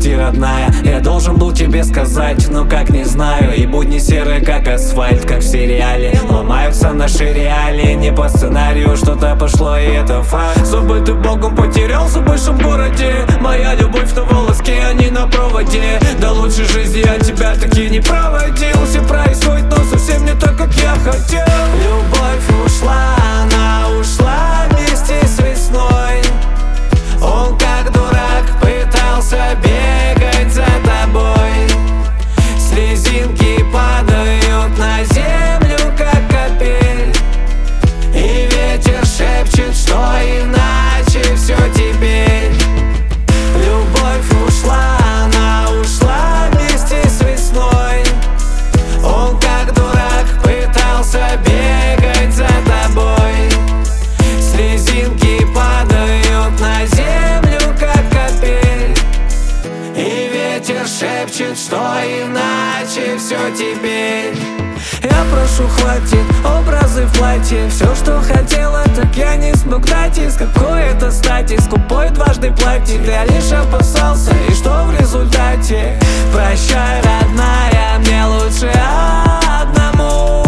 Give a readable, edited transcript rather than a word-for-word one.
прости, родная. Я должен был тебе сказать, но как не знаю. И будни серые, как асфальт, как в сериале. Ломаются наши реалии, не по сценарию. Что-то пошло, и это факт. Забытый богом потерялся в большом городе. Моя любовь на волоске, а не на проводе. До лучшей жизни я тебя таки не проводил. Все происходит, но совсем не так, как я хотел. Любовь ушла, она ушла вместе с весной. Он как дурак пытался бегать за тобой. Слезинки падают на землю, как капель. И ветер шепчет, что иначе все теперь. Любовь ушла, она ушла вместе с весной. Он как дурак пытался бегать за тобой. Слезинки падают на землю, как капель. И ветер шепчет, что иначе все теперь. Я прошу, хватит образы в платье. Все, что хотела, так я не смог дать. Из какой это стати, скупой дважды платит. Я лишь опасался, и что в результате? Прощай, родная, мне лучше одному.